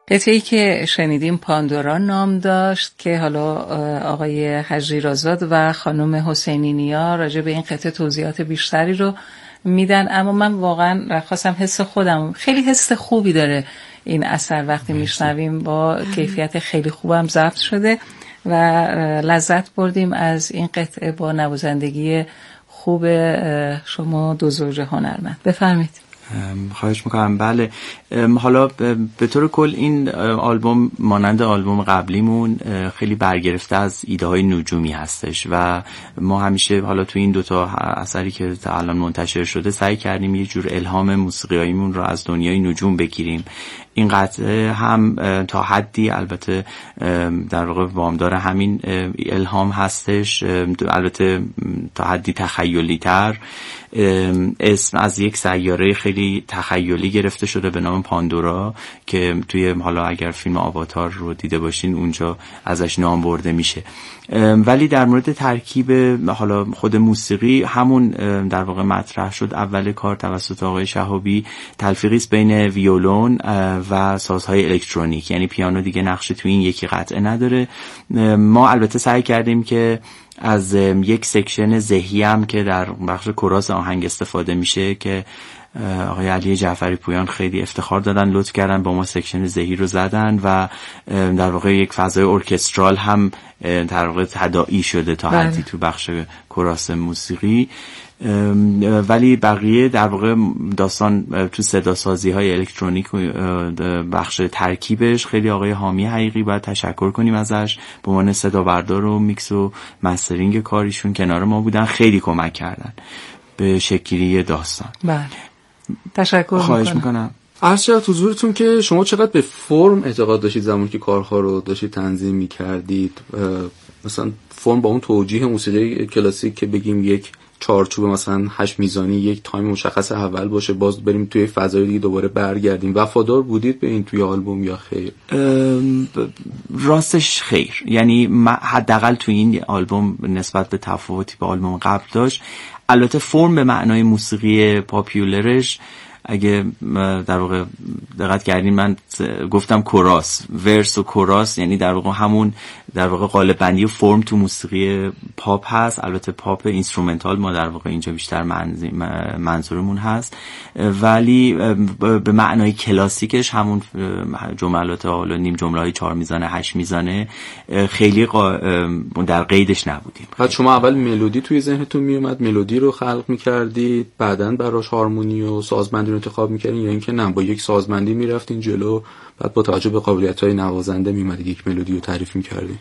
قطعه‌ای که شنیدیم پاندورا نام داشت که حالا آقای هجریرآزاد و خانم حسینی نیا راجع به این قطعه توضیحات بیشتری رو میدن، اما من واقعا خواستم حس خودم، خیلی حس خوبی داره این اثر وقتی میشنویم، با کیفیت خیلی خوبم ضبط شده و لذت بردیم از این قطعه با نوازندگی خوب شما دو زوج هنرمند. بفرمایید. خواهش میکنم. بله، حالا به طور کل این آلبوم مانند آلبوم قبلیمون خیلی برگرفته از ایده های نجومی هستش و ما همیشه حالا تو این دوتا اثری که تا الان منتشر شده سعی کردیم یه جور الهام موسیقیاییمون رو از دنیای نجوم بگیریم. این قطعه هم تا حدی البته در واقع وامدار همین الهام هستش، البته تا حدی تخیلی تر. اسم از یک سیاره خیلی تخیلی گرفته شده به نام پاندورا که توی حالا اگر فیلم آواتار رو دیده باشین اونجا ازش نام برده میشه. ولی در مورد ترکیب حالا خود موسیقی همون در واقع مطرح شد اول کار توسط آقای شهابی، تلفیقی است بین ویولون و سازهای الکترونیک، یعنی پیانو دیگه نقشی توی این یکی قطعه نداره. ما البته سعی کردیم که از یک سکشن زهی هم که در بخش کوراس آهنگ استفاده میشه که آقای علی جعفری پویان خیلی افتخار دادن، لطف کردن با ما سکشن زهی رو زدن و در واقع یک فضای ارکسترال هم در واقع تداعی شده تا حدی تو بخش کوراس موسیقی. ولی بقیه در واقع داستان تو صدا سازی های الکترونیک و بخش ترکیبش خیلی آقای حامی حقیقی باید تشکر کنیم ازش، به عنوان صدا بردار و میکس و مسترینگ کاریشون کنار ما بودن، خیلی کمک کردن به شکلی داستان. بله، تشکر خواهش میکنم. عرض شد حضورتون که شما چقدر به فرم اعتقاد داشتید زمانی که کارها رو داشتید تنظیم میکردید؟ مثلا فرم با اون توجیه موسیقی کلاسیک که بگیم یک چارچوب مثلا 8 میزانی، یک تایم مشخص اول باشه، باز بریم توی فضای دیگه دوباره برگردیم، وفادار بودید به این توی آلبوم یا خیر؟ راستش خیر، یعنی حداقل توی این آلبوم نسبت به تفاوتی به آلبوم قبل داشت. البته فرم به معنای موسیقی پاپیولرش اگه در واقع دقت کردین من گفتم کوراس، ورس و کوراس، یعنی در واقع همون در واقع قالب بندی و فرم تو موسیقی پاپ هست. البته پاپ اینسترومنتال ما در واقع اینجا بیشتر منظورمون هست، ولی به معنای کلاسیکش همون جملات حالا نیم جمله های 4 میزانه 8 میزانه خیلی در قیدش نبودیم. بعد شما اول ملودی توی ذهنتون میومد، ملودی رو خلق می‌کردید، بعداً براش هارمونی و سازبندی رو انتخاب می‌کردین، یا اینکه نه با یک سازبندی میرفتین جلو بعد با توجه به قابلیت‌های نوازنده میومدید یک ملودی رو تعریف می‌کردین؟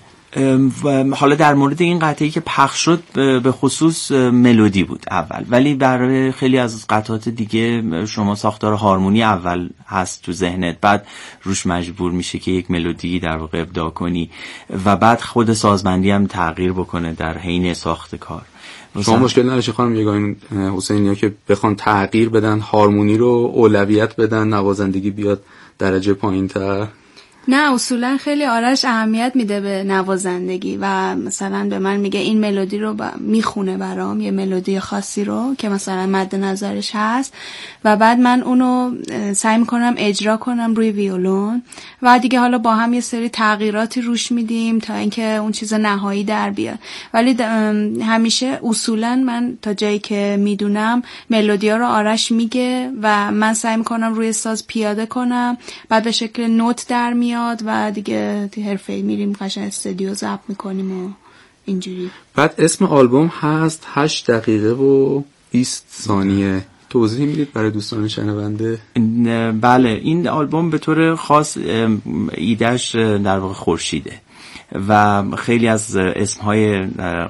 حالا در مورد این قطعه‌ای که پخش شد به خصوص ملودی بود اول، ولی برای خیلی از قطعات دیگه شما ساختار هارمونی اول هست تو ذهنت، بعد روش مجبور میشه که یک ملودی در واقع ابداع کنی و بعد خود سازبندی هم تغییر بکنه در حین ساخت کار. شما مشکل نداشته خانم یگانه حسینیا که بخوان تغییر بدن، هارمونی رو اولویت بدن، نوازندگی بیاد درجه پایین‌تر؟ نه، اصولا خیلی آرش اهمیت میده به نوازندگی و مثلا به من میگه این ملودی رو میخونه برام، یه ملودی خاصی رو که مثلا مد نظرش هست و بعد من اونو سعی میکنم اجرا کنم روی ویولون و دیگه حالا با هم یه سری تغییراتی روش میدیم تا اینکه اون چیز نهایی در بیاد. ولی همیشه اصولا من تا جایی که میدونم ملودی‌ها رو آرش میگه و من سعی میکنم روی ساز پیاده کنم، بعد به شکل نوت در میاد و دیگه حرفه‌ای میریم قشنگ استودیو ضبط میکنیم و اینجوری. بعد اسم آلبوم هست 8 دقیقه و 20 ثانیه، توضیح میدید برای دوستان شنونده؟ بله، این آلبوم به طور خاص ایدهش در واقع خورشیده و خیلی از اسمهای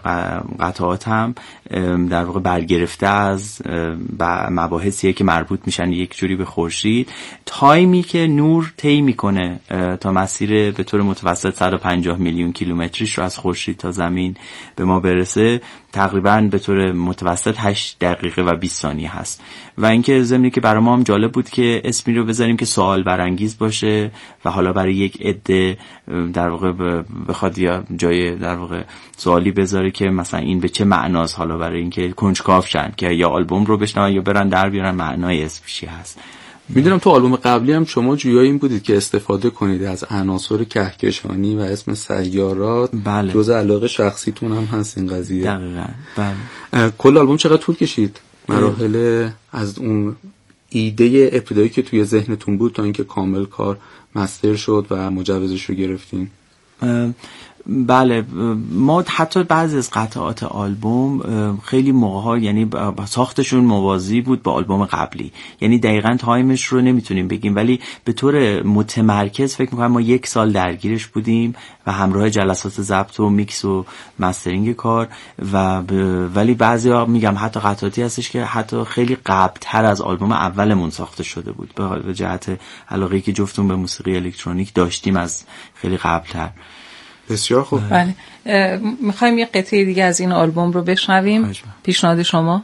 قطعات هم در واقع برگرفته از مباحثیه که مربوط میشن یک جوری به خورشید. تایمی که نور طی میکنه تا مسیر به طور متوسط 150 میلیون کیلومتریش رو از خورشید تا زمین به ما برسه تقریبا به طور متوسط 8 دقیقه و 20 ثانیه هست. و اینکه ضمنی که برای ما هم جالب بود که اسمی رو بذاریم که سوال برانگیز باشه و حالا برای یک عده در واقع بخواد یا جای در واقع سوالی بذاره که مثلا این به چه معناست، حالا برای اینکه کنجکاو شن که یا آلبوم رو بشنون یا برن در بیارن معنای اسمش هست. میدونم تو آلبوم قبلی هم شما جویای این بودید که استفاده کنید از عناصر کهکشانی و اسم سیارات. بله. جزء علاقه شخصیتون هم هست این قضیه. دقیقاً. بله. کل آلبوم چقدر طول کشید؟ مراحل از اون ایده ابتدایی که توی ذهنتون بود تا اینکه کامل کار مستر شد و مجوزش رو گرفتین؟ بله، ما حتی بعضی از قطعات آلبوم خیلی موقع‌ها یعنی ساختشون موازی بود با آلبوم قبلی، یعنی دقیقاً تایمش رو نمیتونیم بگیم، ولی به طور متمرکز فکر می‌کنم ما 1 سال درگیرش بودیم و همراه جلسات ضبط و میکس و مسترینگ کار ولی بعضیا میگم حتی قطعاتی هستش که حتی خیلی قبل‌تر از آلبوم اولمون ساخته شده بود به جهت علاقه‌ای که جفتمون به موسیقی الکترونیک داشتیم از خیلی قبل‌تر. بسیار خوب. بله، میخوایم یه قطعه دیگه از این آلبوم رو بشنویم. پیشنهاد شما؟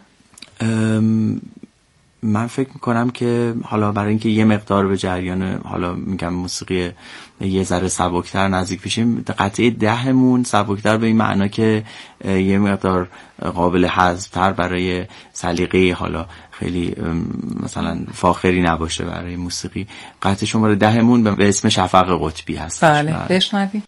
من فکر میکنم که حالا برای اینکه یه مقدار به جریان حالا میگم موسیقی یه ذره سبکتر نزدیک بشیم، قطعه 10مون سبکتر به این معنا که یه مقدار قابل حذفتر برای سلیقه حالا خیلی مثلا فاخری نباشه برای موسیقی. قطعه شماره 10مون به اسم شفق قطبی هست. بله، بشنویم.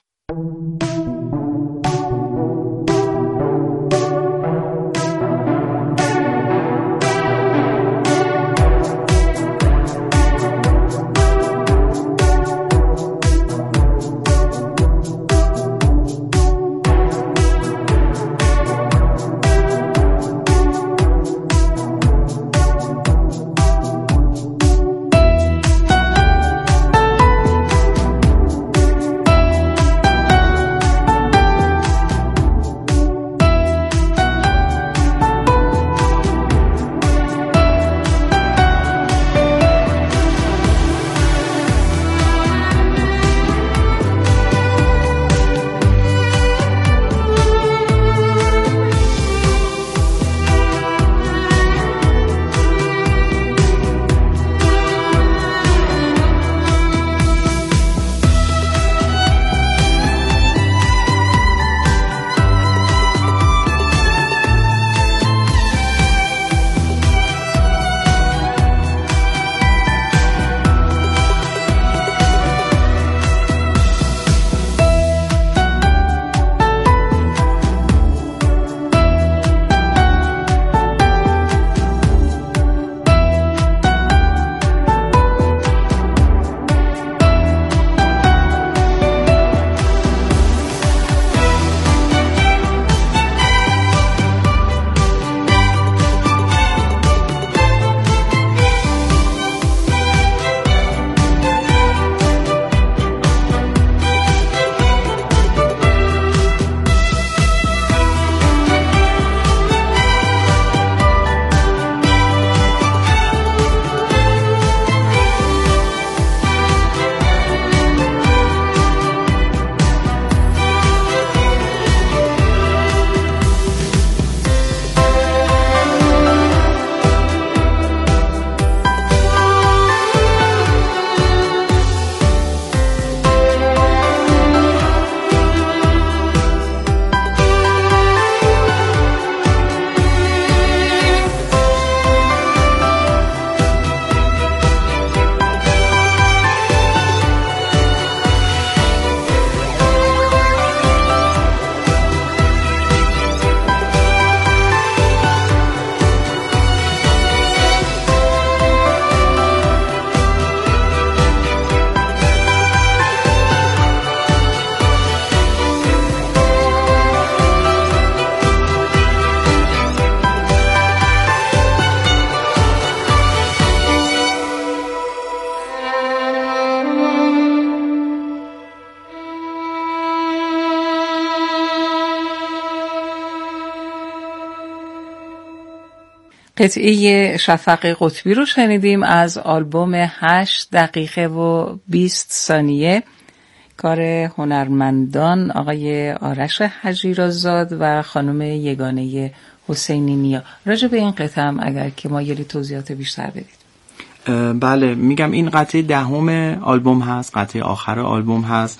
قطعه شفق قطبی رو شنیدیم از آلبوم 8 دقیقه و 20 ثانیه، کار هنرمندان آقای آرش حجیرآزاد و خانم یگانه حسینی نیا. راجع به این قطعه هم اگر که ما یه توضیحات بیشتر بدید. بله، میگم این قطعه 10 آلبوم هست، قطعه آخر آلبوم هست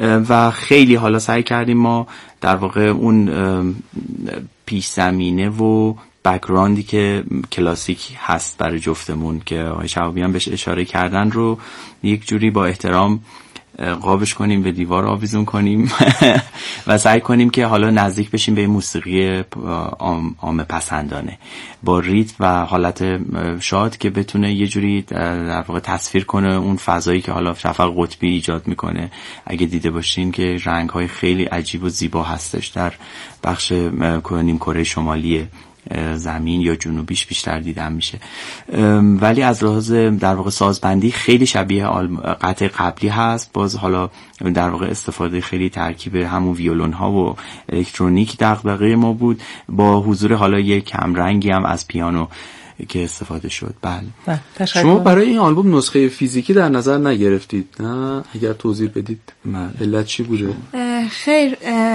و خیلی حالا سعی کردیم ما در واقع اون پیش زمینه و بک‌گراندی که کلاسیک هست برای جفتمون که آقای شهابی هم بهش اشاره کردن رو یک جوری با احترام قابش کنیم، به دیوار آویزون کنیم و سعی کنیم که حالا نزدیک بشیم به موسیقی عامه پسندانه با ریتم و حالت شاد که بتونه یه جوری در واقع تصویر کنه اون فضایی که حالا شفق قطبی ایجاد میکنه. اگه دیده باشین که رنگ‌های خیلی عجیب و زیبا هستش در بخش نیمکره شمالی زمین یا جنوبیش بیشتر دیدن میشه، ولی از لحاظ در واقع سازبندی خیلی شبیه قطعه قبلی هست. باز حالا در واقع استفاده خیلی ترکیب همون ویولون ها و الکترونیک دغدغه ما بود با حضور حالا یک کمرنگی هم از پیانو که استفاده شد. بله. شما برای این آلبوم نسخه فیزیکی در نظر نگرفتید؟ نه، اگر توضیح بدید علت چی بوده؟ خیر،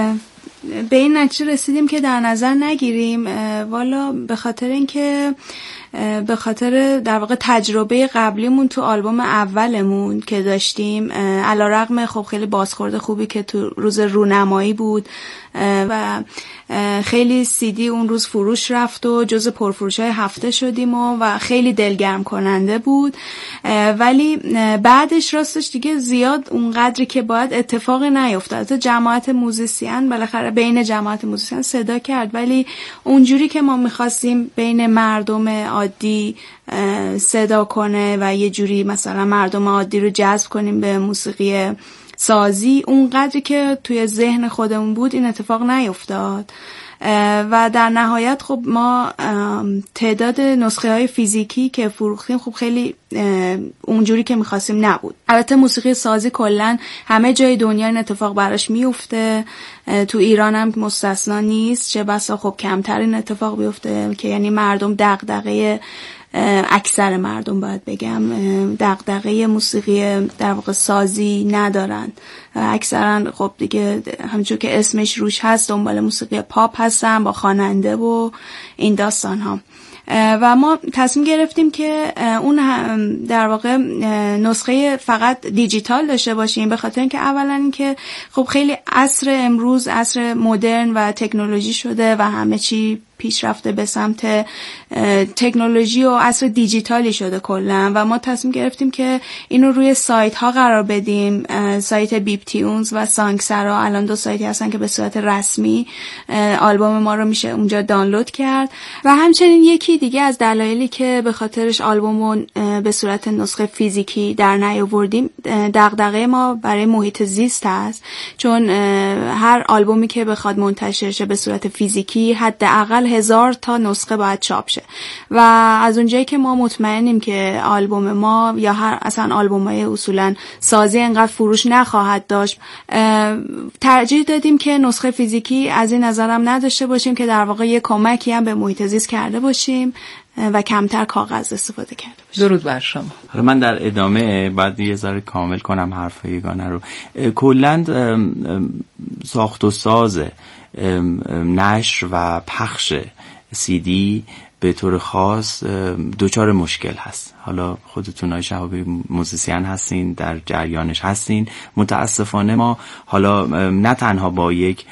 به این نتیجه رسیدیم که در نظر نگیریم، والا به خاطر اینکه به خاطر در واقع تجربه قبلیمون تو آلبوم اولمون که داشتیم، علیرغم خب خیلی بازخورد خوبی که تو روز رونمایی بود و خیلی CD اون روز فروش رفت و جز پرفروش‌های هفته شدیم و خیلی دلگرم کننده بود، ولی بعدش راستش دیگه زیاد اونقدری که باید اتفاقی نیفتاد. جماعت موزیسین بالاخره بین جماعت موزیسین صدا کرد، ولی اونجوری که ما می‌خواستیم بین مردم عادی صدا کنه و یه جوری مثلا مردم عادی رو جذب کنیم به موسیقی سازی، اون قدری که توی ذهن خودمون بود این اتفاق نیفتاد و در نهایت خب ما تعداد نسخه های فیزیکی که فروختیم خب خیلی اونجوری که میخواستیم نبود. البته موسیقی سازی کلن همه جای دنیا این اتفاق براش میفته، تو ایران هم مستثنا نیست، چه بسا خب کمتر این اتفاق بیفته که یعنی مردم دغدغه، اکثر مردم باید بگم دغدغه موسیقی در واقع سازی ندارن، اکثرا خب دیگه همونجور که اسمش روش هست دنبال موسیقی پاپ هستن با خواننده و این داستان ها. و ما تصمیم گرفتیم که اون در واقع نسخه فقط دیجیتال داشته باشیم، به خاطر اینکه اولا اینکه خب خیلی عصر امروز عصر مدرن و تکنولوژی شده و همه چی پیشرفته به سمت تکنولوژی و عصر دیجیتالی شده کلا و ما تصمیم گرفتیم که اینو روی سایت ها قرار بدیم. سایت بیپ تیونز و سانگسرا الان دو سایتی هستن که به صورت رسمی آلبوم ما رو میشه اونجا دانلود کرد و همچنین یکی دیگه از دلایلی که به خاطرش آلبومو به صورت نسخه فیزیکی در نیاوردیم دغدغه ما برای محیط زیست هست، چون هر آلبومی که بخواد منتشر شه به صورت فیزیکی حداقل 1000 تا نسخه باید چاپ شه و از اونجایی که ما مطمئنیم که آلبوم ما یا هر اصلا آلبومای اصولا سازی انقدر فروش نخواهد داشت، ترجیح دادیم که نسخه فیزیکی از این نظرم نداشته باشیم که در واقع یه کمکی هم به محیط زیست کرده باشیم و کمتر کاغذ استفاده کرده باشیم. درود بر شما. حالا من در ادامه باید یه ذره کامل کنم حرف یگانه رو. کلاً ساخت و ساز نشر و پخش CD به طور خاص دوچار مشکل هست. حالا خودتون های شهابی موزیسین هستین، در جریانش هستین. متاسفانه ما حالا نه تنها با یک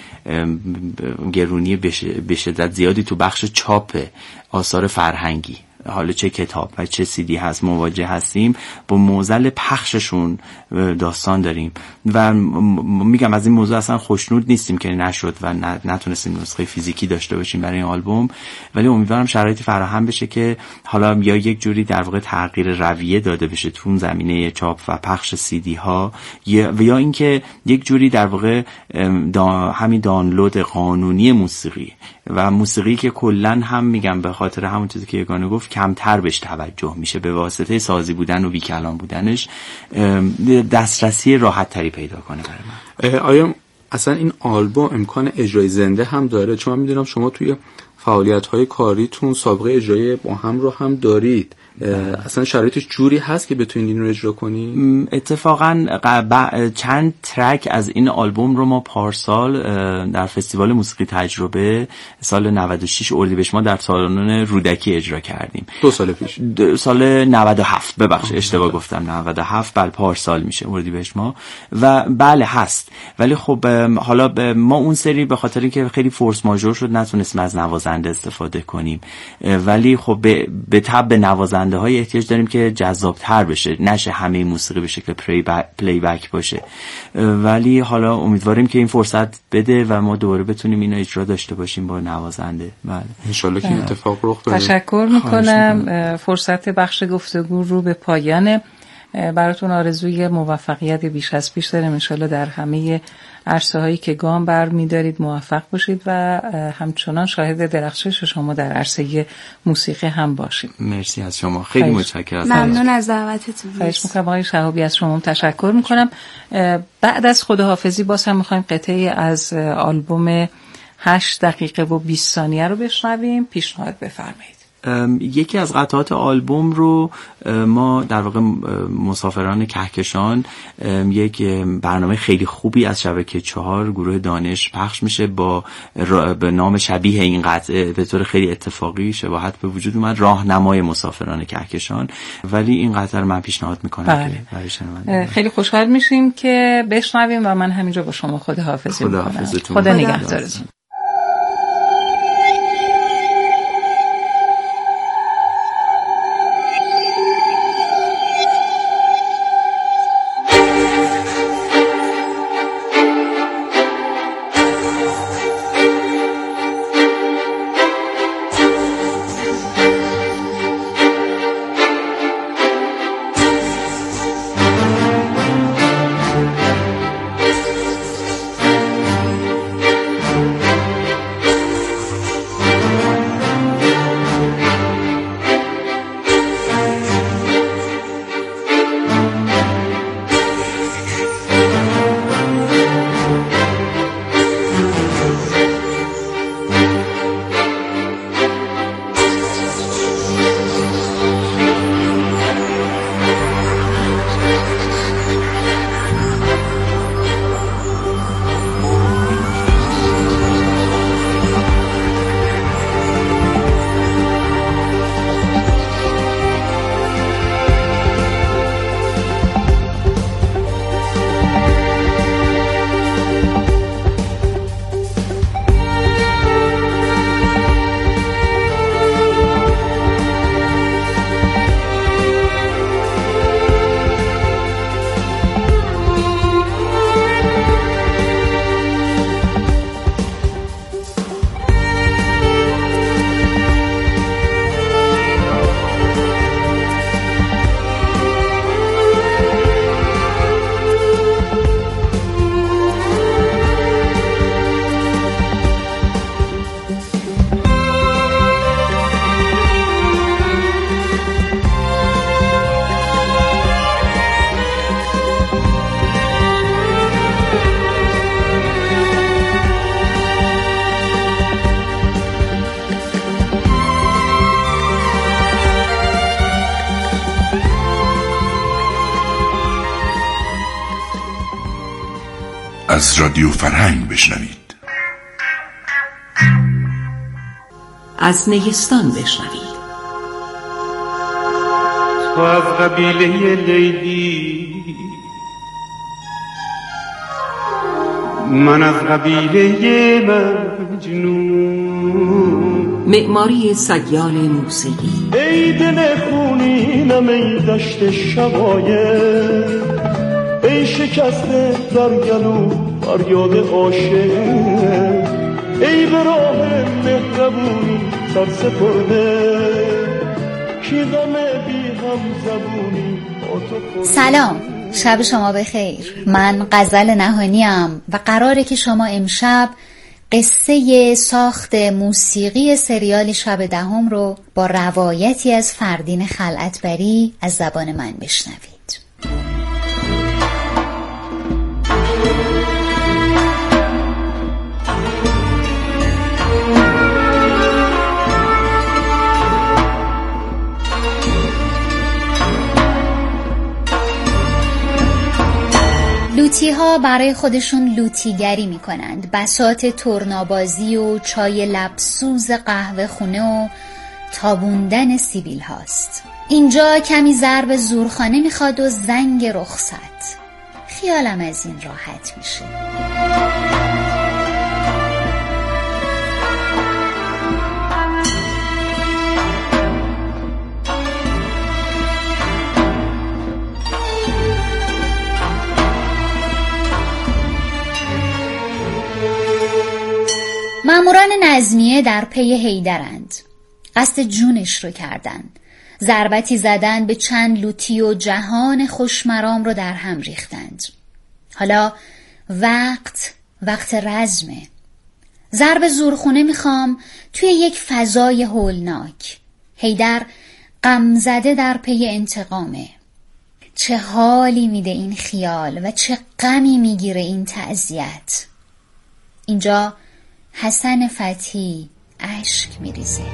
گرونی به شدت زیادی تو بخش چاپ آثار فرهنگی، حالا چه کتاب و چه CD هست، مواجه هستیم با معضل پخششون داستان داریم و میگم از این موضوع اصلا خوشنود نیستیم که نشد و نتونستیم نسخه فیزیکی داشته باشیم برای این آلبوم، ولی امیدوارم شرایطی فراهم بشه که حالا یا یک جوری در واقع تغییر رویه داده بشه تو اون زمینه چاپ و پخش CD ها یا اینکه یک جوری در واقع همین دانلود قانونی موسیقی و موسیقی که کلن هم میگم به خاطر همون چیزی که یگانه گفت کمتر بهش توجه میشه به واسطه سازی بودن و بیکلام بودنش، دسترسی راحت تری پیدا کنه برای من. آیا اصلا این آلبوم امکان اجرای زنده هم داره؟ چون من میدونم شما توی فعالیت‌های کاریتون سابقه اجرایی با هم رو هم دارید، اصلا شرایطش جوری هست که بتونید این رو اجرا کنید؟ اتفاقا چند ترک از این آلبوم رو ما پارسال در فستیوال موسیقی تجربه سال 96 اردیبهشت ما در سالن رودکی اجرا کردیم. 2 سال پیش، سال 97 ببخشید اشتباه گفتم، 97 بله پارسال میشه اردیبهشت ما و بله هست. ولی خب حالا ما اون سری به خاطر اینکه خیلی فورس ماژور شد نتونستیم از نوازنده نوازنده استفاده کنیم، ولی خب به تبع نوازنده های احتیاج داریم که جذابتر بشه، نشه همه موسیقی به شکل پلی بک باشه. ولی حالا امیدواریم که این فرصت بده و ما دوباره بتونیم اینو اجرا داشته باشیم با نوازنده. بله ان شاء الله که این اتفاق رخ بده. تشکر میکنم. فرصت بخش گفتگو رو به پایانه. براتون آرزوی موفقیت بیش از پیش دارم. انشالله در همه عرصه‌هایی که گام برمی‌دارید موفق باشید و همچنان شاهد درخشش شما در عرصه موسیقی هم باشید. مرسی از شما، خیلی متشکرم. ممنون از دعوتتون. خواهش می‌کنم آقای شهابی، از شما تشکر می‌کنم. بعد از خداحافظی باز هم می‌خوایم قطعی از آلبوم 8 دقیقه و 20 ثانیه رو بشنویم. پیشنهاد بفرمایید. یکی از قطعات آلبوم رو ما در واقع مسافران کهکشان، یک برنامه خیلی خوبی از شبکه 4 گروه دانش پخش میشه به نام شبیه این قطعه، به طور خیلی اتفاقی شباهت به وجود اومد، راهنمای مسافران کهکشان. ولی این قطعه رو من پیشنهاد میکنم که برای شنونده. خیلی خوشحال میشیم که بشنویم و من همینجا با شما خداحافظی میکنم. خدا نگهدارتون. از رادیو فرهنگ بشنوید. از نیستان بشنوید. تو از قبیله لیلی، من از قبیله مجنون. معماری سیال موسیقی. ای دل خونینم، ای دشت شقایق، ای شکسته در گلو فریاد عاشق، ای به راه مهربونی سر سپرده، کی غم بی هم زبونی با تو. سلام، شب شما بخیر. من غزل نهانیم و قراره که شما امشب قصه ساخت موسیقی سریال شب دهم رو با روایتی از فردین خلعتبری از زبان من بشنوید. لوتی ها برای خودشون لوتیگری می کنند. بساط تورنابازی و چای لبسوز قهوه خونه و تابوندن سیبیل هاست. اینجا کمی ضرب زورخانه می خواد و زنگ رخصت. خیالم از این راحت میشه. نظمیه در پی حیدرند. قصد جونش رو کردن. ضربتی زدن به چند لوتی و جهان خوشمرام رو در هم ریختند. حالا وقت رزمه. ضرب زورخونه میخوام توی یک فضای هولناک. حیدر غمزده در پی انتقامه. چه حالی میده این خیال و چه غمی میگیره این تعزیت. اینجا حسن فتحی اشک میریزه.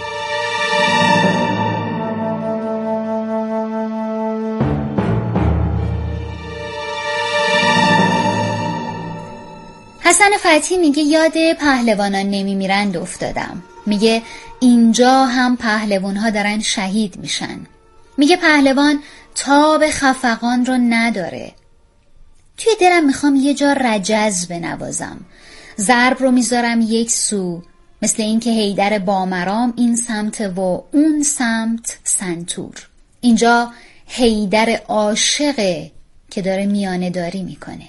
حسن فتحی میگه یاد پهلوانان نمیمیرند افتادم. میگه اینجا هم پهلوانها دارن شهید میشن. میگه پهلوان تاب خفقان رو نداره. توی دلم میخوام یه جا رجز بنوازم. ضرب رو میذارم یک سو، مثل اینکه حیدر بامرام این سمت و اون سمت سنتور. اینجا حیدر عاشقه که داره میانه داری میکنه.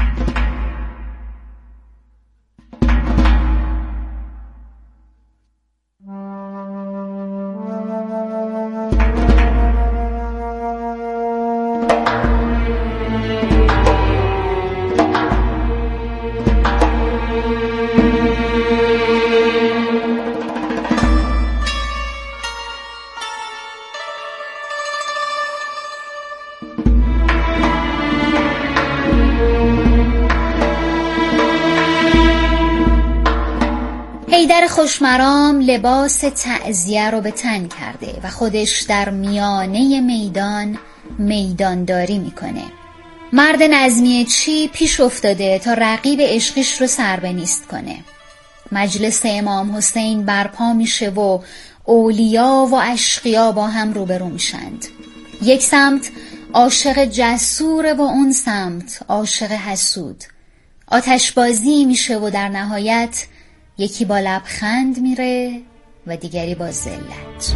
حیدر خوشمرام لباس تعزیه رو به تن کرده و خودش در میانه میدانداری میکنه. مرد نظمیه چی پیش افتاده تا رقیب عشقیش رو سربنیست کنه. مجلس امام حسین برپا میشه و اولیا و اشقیا با هم روبرو میشند. یک سمت عاشق جسور و اون سمت عاشق حسود. آتشبازی میشه و در نهایت یکی با لبخند میره و دیگری با ذلت.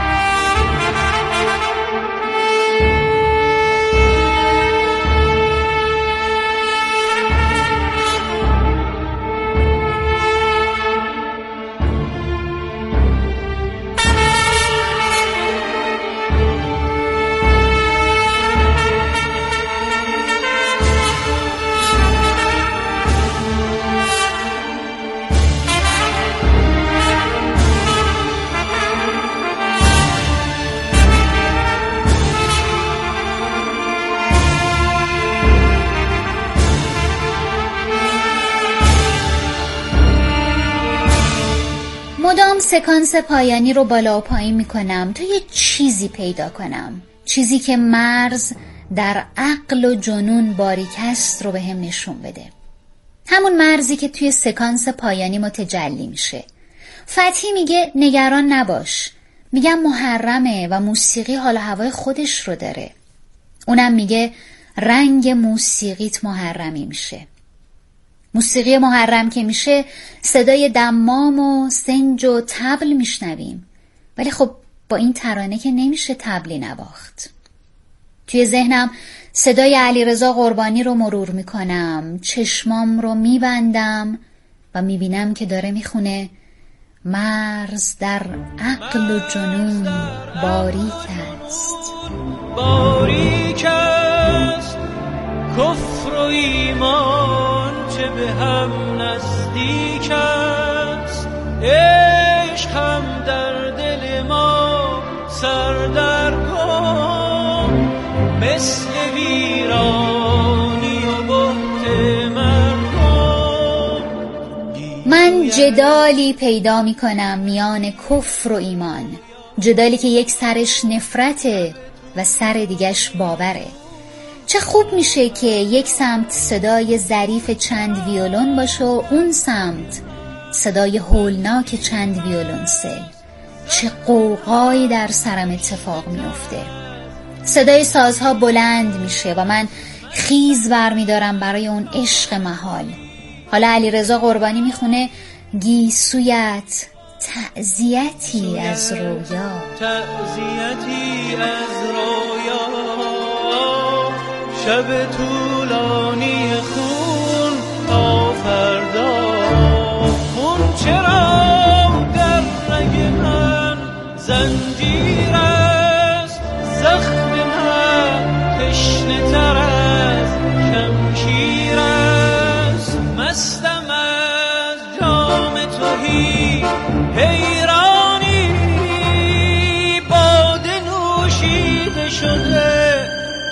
مدام سکانس پایانی رو بالا و پایین میکنم تا یه چیزی پیدا کنم، چیزی که مرز در عقل و جنون باریک است رو به هم نشون بده. همون مرزی که توی سکانس پایانی متجلی میشه. فتحی میگه نگران نباش، میگم محرمه و موسیقی حال و هوای خودش رو داره. اونم میگه رنگ موسیقیت محرمی میشه. موسیقی محرم که میشه صدای دمام و سنج و طبل میشنویم، ولی خب با این ترانه که نمیشه طبلی نواخت. توی ذهنم صدای علیرضا قربانی رو مرور میکنم، چشمام رو میبندم و میبینم که داره میخونه مرز در عقل و جنون باریک است، باریک است کفر و ایمان چه به هم نزدیک است، عشق هم در دل ما سردرگم مثل ویرانی و بهت مرگم. من جدالی پیدا می کنم میان کفر و ایمان، جدالی که یک سرش نفرته و سر دیگش باوره. چه خوب میشه که یک سمت صدای ظریف چند ویولون باشه و اون سمت صدای هولناک چند ویولونسل. چه قوقایی در سرم اتفاق میفته. صدای سازها بلند میشه و من خیز برمیدارم برای اون عشق محال. حالا علیرضا قربانی میخونه گیسویت تعزیتی از رویا، تعزیتی از رویا، شب طولانی خون تا فردا خون چرا زنجیر است، زخم من تشنه تر از شمشیر است. مستم از جام تهی حیرانی، باده نوشیده شده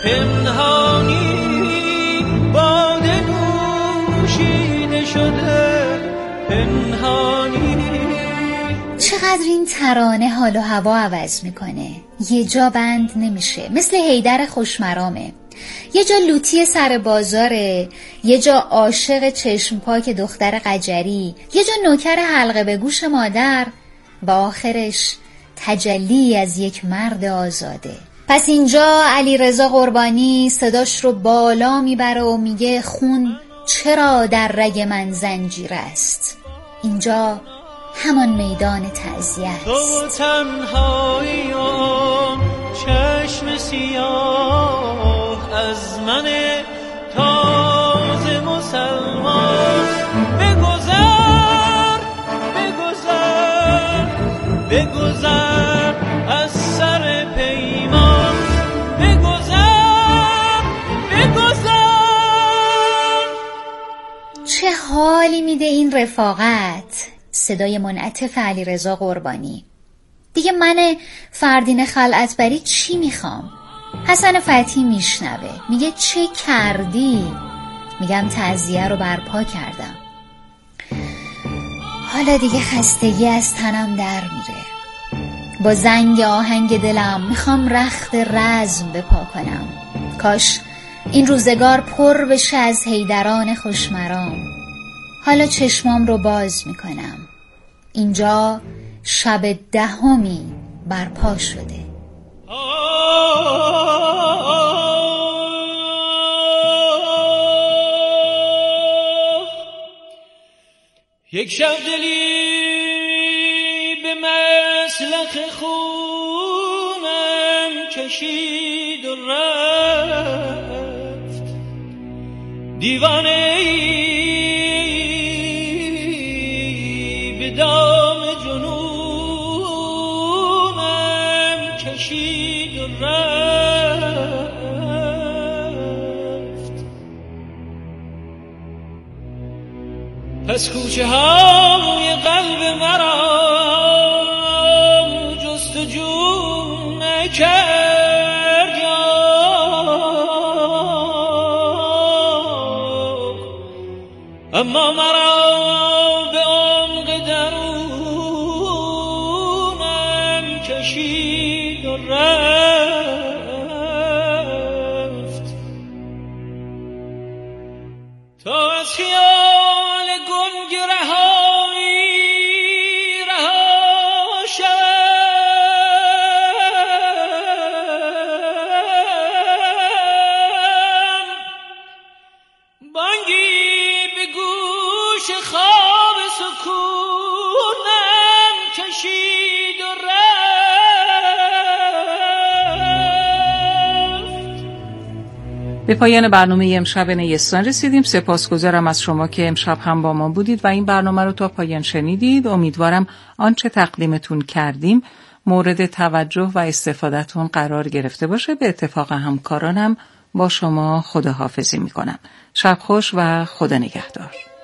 پنهانی، باده نوشیده شده پنهانی. چقدر این ترانه حال و هوا عوض میکنه، یه جا بند نمیشه، مثل حیدر خوشمرامه. یه جا لوتی سر بازاره، یه جا عاشق چشم پاک دختر قجری، یه جا نوکر حلقه به گوش مادر و آخرش تجلی از یک مرد آزاده. پس اینجا علیرضا قربانی صداش رو بالا میبره و میگه خون چرا در رگ من زنجیر است. اینجا همان میدان تعزیه است. تو تنهایی و چشم سیاه از من تازه مسلمان. بگذر بگذر بگذر از سر پیمان. بگذر بگذر. چه حالی میده این رفاقت. صدای منعطف علیرضا قربانی. دیگه من فردین خلعتبری چی میخوام؟ حسن فتحی میشنوه، میگه چه کردی؟ میگم تعزیه رو برپا کردم. حالا دیگه خستگی از تنم در میره. با زنگ آهنگ دلم میخوام رخت رزم بپا کنم. کاش این روزگار پر بشه از حیدران خوشمرام. حالا چشمام رو باز میکنم. اینجا شب 10 برپا شده. یک شب دلی به مسلخ خونم کشید و رفت. دیوانه به دام جنونم کشید و رفت. پس کوچه های قلب مرا جستجو نکرد، اما مرا به عمق درونم کشید و رفت. تا از خیال گنگ رهایی رها شدم، بانگی به گوش خواب سکونم کشید و به پایان برنامه امشب نیستان رسیدیم. سپاسگزارم از شما که امشب هم با ما بودید و این برنامه رو تا پایان شنیدید. امیدوارم آنچه تقدیمتون کردیم مورد توجه و استفادهتون قرار گرفته باشه. به اتفاق همکارانم با شما خداحافظی میکنم. شب خوش و خدا نگهدار.